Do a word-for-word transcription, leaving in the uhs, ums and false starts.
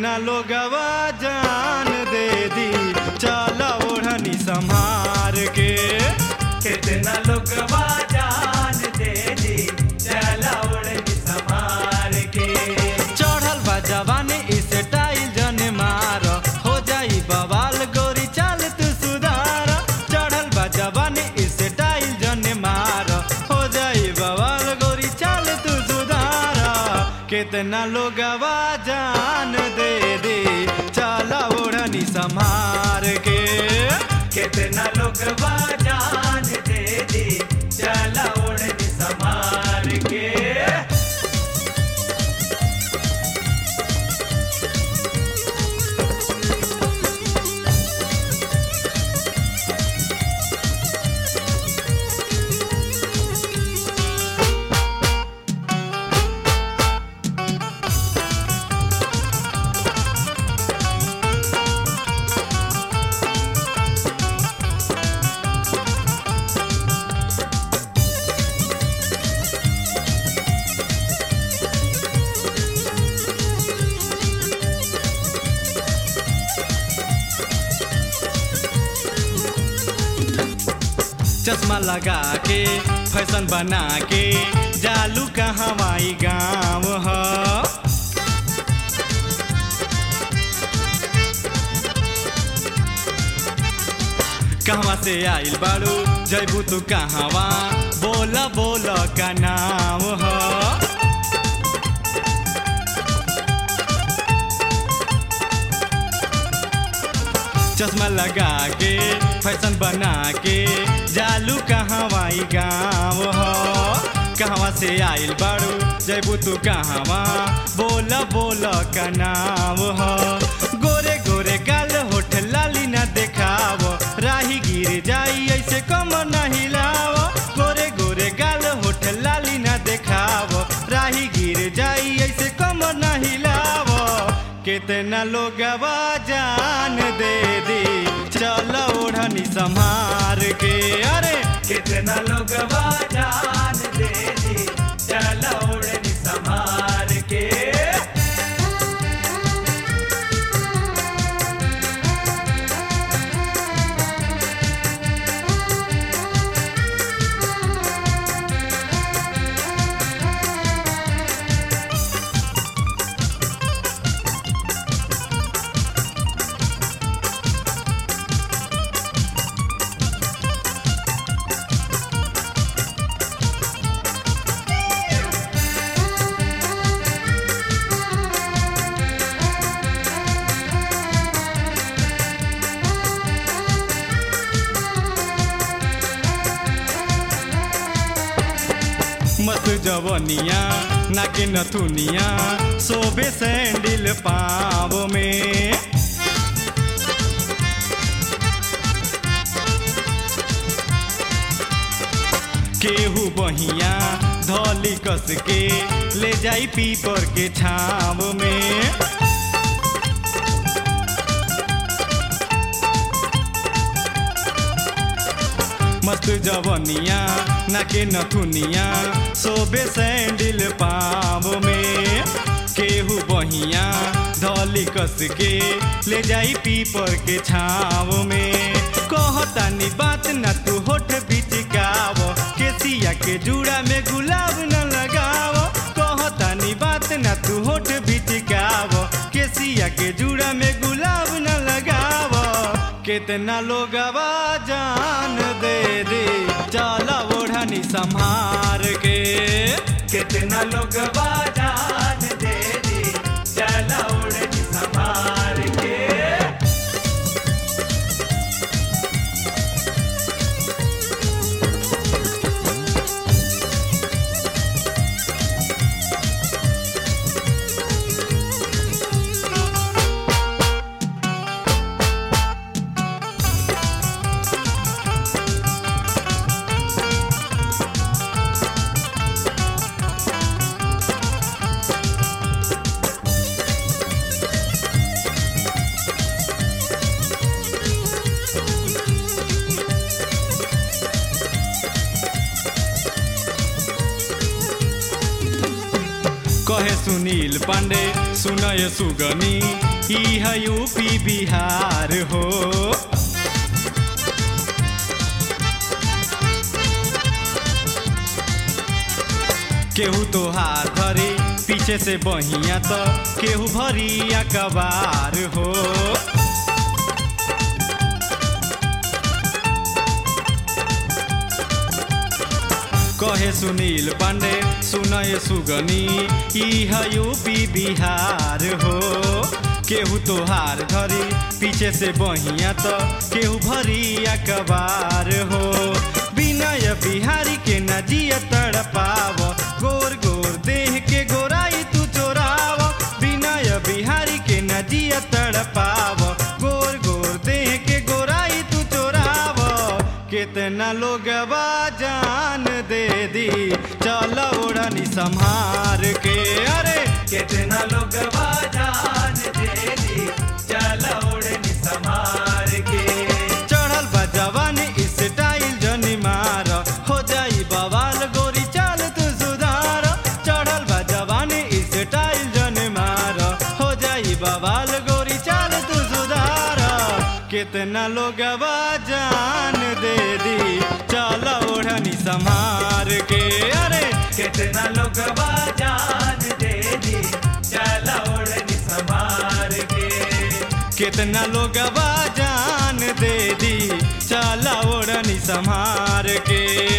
कितना लोगवा जान दे दी चला ओढ़नी संभार के। कितना लोगवा जान दे दी चला ओढ़नी संभार के। चढ़ल बा जवानी इस टाइल जन मार हो जाई बवाल गोरी चाल तू सुधार। चढ़ल बा जवानी इस टाइल जन मार हो जाई बवाल गोरी चाल तू सुधार। कितना लोगवा जान दे दी चला ओढ़नी संभार के। कितना लोगवा जान दे दी चला ओढ़नी संभार के। चश्मा लगा के फैशन बना के जालू का हवाई गाँव ह। कहवा से आइल बाड़ू जैबू तू कहवा बोला बोला का नाम ह। चश्मा लगा के फैशन बना के जालू का हवाई गाँव ह। कहवा से आइल बाड़ू जैबू तू कहवा बोला बोला का नाम ह। गोरे गोरे गाल होठ लाली ना देखाव राही गिर जाई ऐसे कम न हिलाव। गोरे गोरे गाल होठ लाली ना देखाव राही गिर जाई ऐसे कम न हिलाव। कितना लोगवा जान दे दी चल ओढ़नी संभार के। अरे कितना लोगवा जान दे दी चला ओढ़नी संभार के। मत जवनिया नाके नथुनिया सोबे सैंडल पाँव में। केहू बहिया धौली कस के ले जाई पीपर के छाव में। मस्त जवनिया नाके नथुनिया सोबे सैंडल पाँव में। केहू बहिया धौली कस के ले जाई पीपर के छाव में। कहतानी बात न तू होठ बिचकाव केसिया के जूड़ा में गुलाब न लगाव। कहतानी बात न तू होठ बिचकाव केसिया के जूड़ा में गुलाब न लगाव। कितना लोगवा जान दे दी चला ओढ़नी संभार के। कितना लोगवा जान दे दी चला ओढ़नी संभार के। कहे सुनील पांडे सुनय सुगनी ई है यूपी बिहार हो। केहू तो हाथ धरी पीछे से बहिया तो केहू भरिया कबार हो। कहे सुनील पांडे सुनय सुगनी ई है यूपी बिहार हो। केहू तो हार धरी पीछे से बहिया तो केहू भरिया कबार हो। विनय बिहारी के न जिया तड़पाव, गोर गोर देह के गोराई तू चोराव। विनय बिहारी के न जिया तड़पाव, गोर गोर देह के गोराई तू चोराव। कितना लोग जान दे दी चल ओढ़नी संहार के। अरे कितना लोग जान दे दी चल ओढ़नी संभार के। चढ़ल बा जवानी स्टाइल जनी मार, हो जाई बवाल गोरी चाल तू सुधार। चढ़ल बा जवानी स्टाइल जनी मार, हो जाई बवाल गोरी चाल तू सुधार। कितना लोग जान दे दी चल ओढ़नी संहार के। अरे कितना लोग जान दे दी चल ओढ़नी संभार के। कितना लोग जान दे दी चल ओढ़नी संहार के।